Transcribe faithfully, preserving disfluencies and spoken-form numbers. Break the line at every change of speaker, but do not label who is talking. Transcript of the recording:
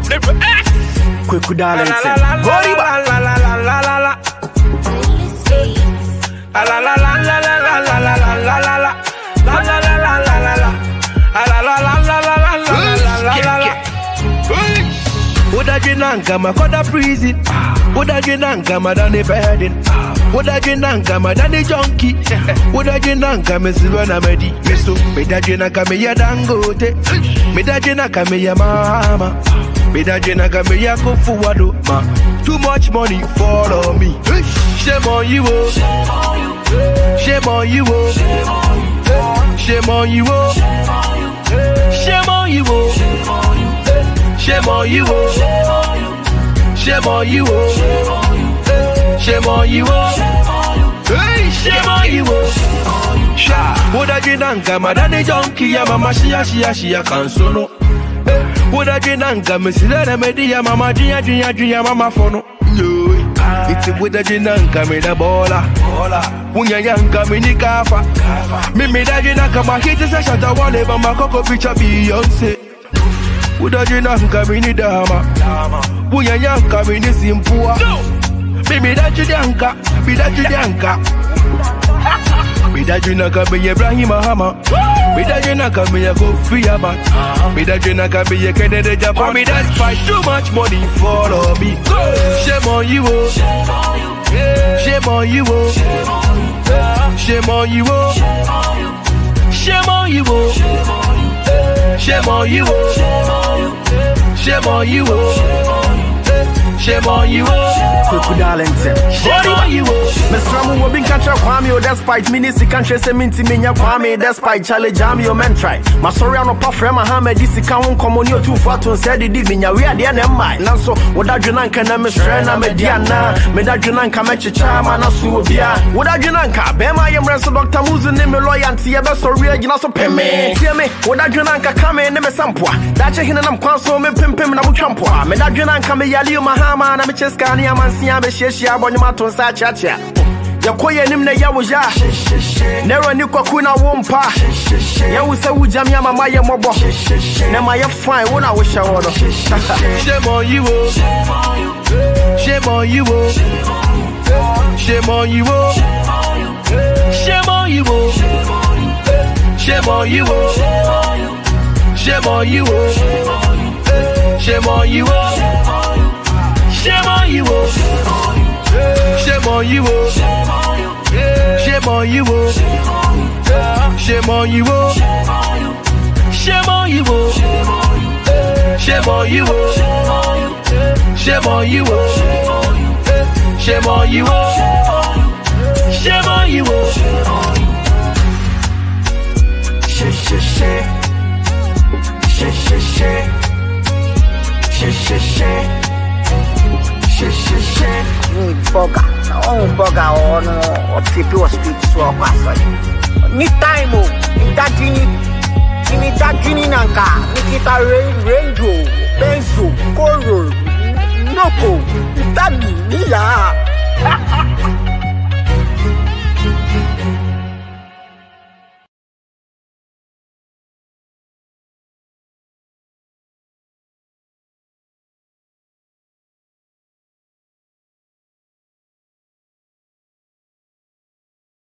Quick darling.
La la la la la la la la la la la. La la la la la la la la la la la la la. La la la la la la la. La la la la la la la la la la. Woulda jinanga makoda prison. Woulda jinanga madani bedding. Woulda jinanga madani junkie. Woulda jinanga me silwana medi. Me so me da jinanga me ya dangote. Me da jinanga me ya mama. Me da jinanga me ya kufuwado ma. Too much money follow me. Shame on you, oh. Shame on you, oh. Shame on you, oh. Shame on you, oh. Shame on you, oh. Shame on you, oh. Shame on you, oh. Hey, shame on you, oh. Sha, woulda jinanga madani junkie ya mama shia shia shia kansono. Woulda jinanga me silere media mama jiya jiya jiya mama fono. It's a woulda jinanga me da bola. Unya yanga me ni kafa. Me me da jinanga ma hit is a shot a wale ba ma koko picture Beyonce. Woulda jinanga me ni dama. Unya yanga me ni simpua. Me me da jinanga, me da jinanga. Me da jinanga me Ibrahim Mahama. Me da jinanga me Kofi Abat. Me da jinanga me Kennedy Japan. Me da fight too much money follow me. Shame on you, oh. Shame on you, oh. Shame on you, oh. Shame on you, oh. Shame on you, oh. Shame on you, oh. Shame on you, oh.
Quick darling.
Shame on you, oh.
Mister Ramu will be catcher Kwame, despite ministry country seminti minya Kwame, despite Charlie Jam, your men try. My sorry, I'm not puff Mohammed, this is count common you too far to say the divinia. We are the end of mine. Now, so what I do not can I miss Rena Mediana, Medajunan match a charm and a subia. What I do not can Bema, I am Ransom Doctor Musin, name a lawyer, and see a best or real, you know, so pay me. See me, what I do not come in, never sampua. That's a hidden console, me pimp him and I'm champa. Medajunan come here, you Mahama, and I'm a Chescani, I'm a Siam, Sheshia, Bonimato, Sachacha. Yakoye nimne yawoja Nero ni kwa kuna wompa Yawu se wujamia mama ye mobo Nema ye fine wona wisha wono.
Shame on you, oh. Shame on you, oh. Shame on you, oh. Shame on you, oh. Shame on you, oh. Shame on you, oh. Shame on you, oh. Shame on you, oh. Shame on you, oh. Shame on you, oh. Shame on you, oh. Shame on you, oh. Shame on you, oh. Shame on you, oh. Shame on you, oh. Shame on you, oh. Shit, shit, shit. Shit, shit, shit. Shit, shit, shit. Shit, shit, shit.
Need bugger. Oh, bugger. Oh, no. Or people speak so fast. Need time, oh. Need that genie. Need that genie, Nanka. Need that rain, rainbow, benzo, color, noko. Need that me, yeah.